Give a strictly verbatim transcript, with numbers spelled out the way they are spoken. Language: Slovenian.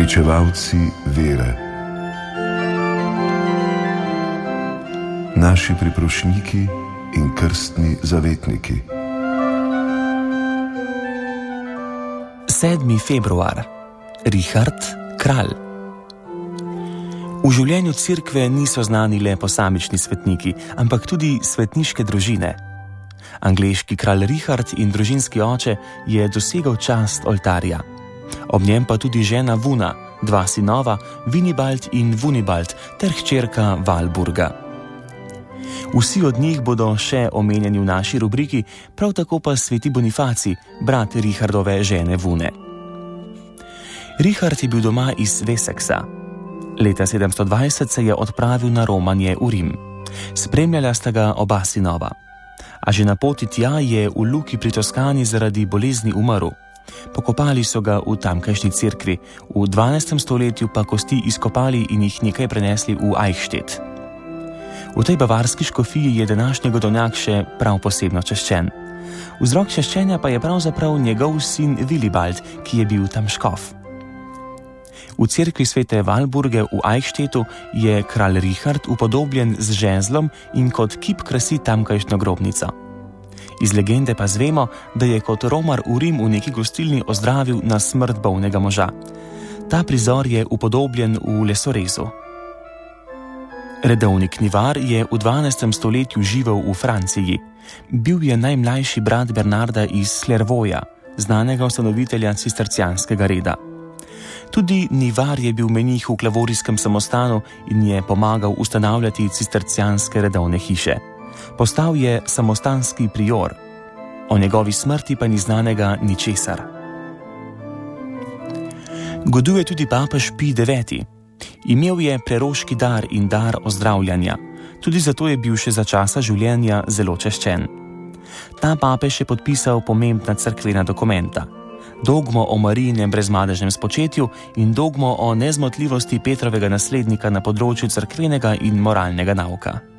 Pričevalci vere. Naši priprošniki in krstni zavetniki. sedmi februar. Richard, kralj. V življenju cerkve niso znani le posamični svetniki, ampak tudi svetniške družine. Angleški kralj Richard in družinski oče je dosegal čast oltarja. Ob njem pa tudi žena Vuna, dva sinova, Vinibald in Vunibald, ter hčerka Valburga. Vsi od njih bodo še omenjeni v naši rubriki, prav tako pa sveti Bonifacij, brat Richardove žene Vune. Richard je bil doma iz Wessexa. Leta sedemsto dvajset se je odpravil na romanje v Rim. Spremljala sta ga oba sinova. A že na poti tja je v Luki pri Toskani zaradi bolezni umrl. Pokopali so ga v tamkajšnji cerkvi, v dvanajstem stoletju pa kosti izkopali in jih nekaj prenesli v Eichstätt. V tej bavarski škofiji je današnji godovnjak še prav posebno češčen. Vzrok češčenja pa je pravzaprav njegov sin Willibald, ki je bil tam škof. V cerkvi svete Valburge v Eichstättu je kralj Richard upodobljen z žezlom in kot kip krasi tamkajšnjo grobnico. Iz legende pa zvemo, da je kot romar v Rim v neki gostilni ozdravil na smrt bolnega moža. Ta prizor je upodobljen v lesorezu. Redovnik Nivar je v dvanajstem stoletju živel v Franciji. Bil je najmlajši brat Bernarda iz Clairvauxa, znanega ustanovitelja cistercijanskega reda. Tudi Nivar je bil menih v klavorijskem samostanu in je pomagal ustanavljati cistercijanske redovne hiše. Postal je samostanski prior. O njegovi smrti pa ni znanega ničesar. Goduje tudi papež Pij deveti. Imel je preroški dar in dar ozdravljanja. Tudi zato je bil še za časa življenja zelo češčen. Ta papež je podpisal pomembna cerkvena dokumenta. Dogmo o Marijinem brezmadežnem spočetju in dogmo o nezmotljivosti Petrovega naslednika na področju cerkvenega in moralnega nauka.